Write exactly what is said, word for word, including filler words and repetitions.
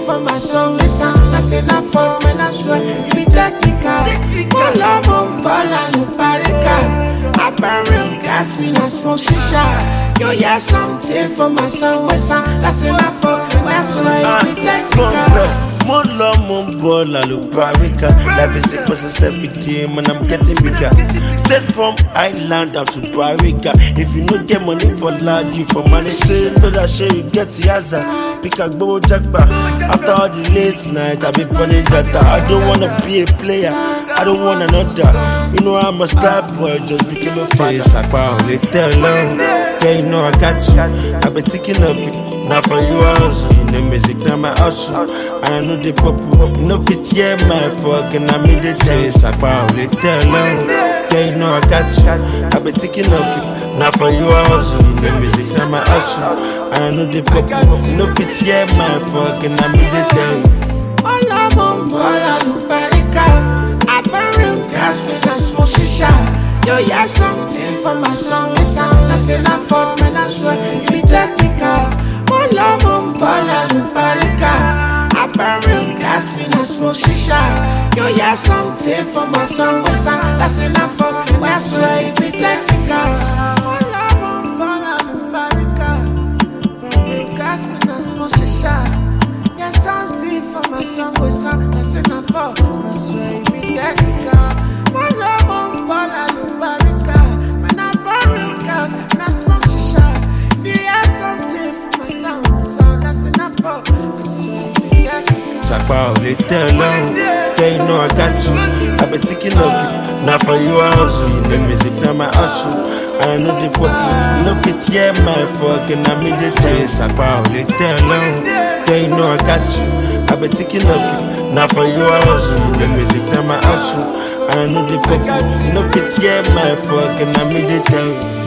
for my song, it sound like enough for when I swear it be technical. One love on ball and no parica. I burn real gas, me not smoke shisha. Yo, yeah, something for my song, it sound like enough for when I swear it be technical. More love, more ball, I look barrica. Life is a process every day, man, I'm getting bigger. Straight from Island down to Barrica. If you no get money for lad, you for money. Say, no, that shit, you get the answer. Pick a go jackpot. After all the late night, I be burning data. I don't wanna be a player, I don't want another. You know, I'm a star boy, just became a father. They tell long, yeah, you know I got you. I've been thinking of it. Now for you also, you know music, now my hustle. And I know the purple, you know fit, yeah, my fuck. And I made it say, it's about they tell long. Yeah, you know I got you. I've been thinking of it. Now for you also, you know music, now my hustle. And I know the purple, you know fit, yeah, my fuck. And I made it tell you. All I'm on ball, I look barrica. I burn real gas, me not smoke shisha. Yo, yeah, something for my song, it sound like enough for when I swear it be technical. More love on ball and no parica. I burn real gas, me not smoke shisha. Yo, yeah, something for my song, it sound like enough for when I swear it be technical. More love on ball and no parica. Burn real gas, me not smoke shisha. Yeah, something for my song, it sound like enough for when I swear it be technical. More love on ball and no parica. Man, I burn real gas, me not smoke shisha. If you have something for my sound, sound that's enough for I swear it be technical. Sakpa, they tell long, yeah, you know I got you. I've been thinking of it. Now for you also, you know music, now my hustle. And I know the pop, you know fit, yeah, my fuck. And I made it say, Sakpa, they tell long, yeah, you know I got you. I've been thinking of it. Now for you also, you know music, now my hustle. And I know the pop, you know fit, yeah, my fuck. And I made it tell you.